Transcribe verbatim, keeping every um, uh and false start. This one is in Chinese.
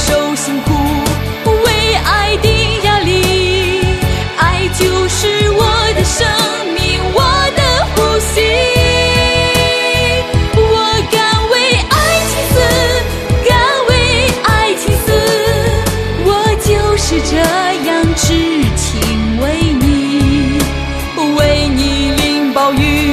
受辛苦，为爱的压力，爱就是我的生命，我的呼吸。我敢为爱情死，敢为爱情死，我就是这样痴情为你，为你淋暴雨。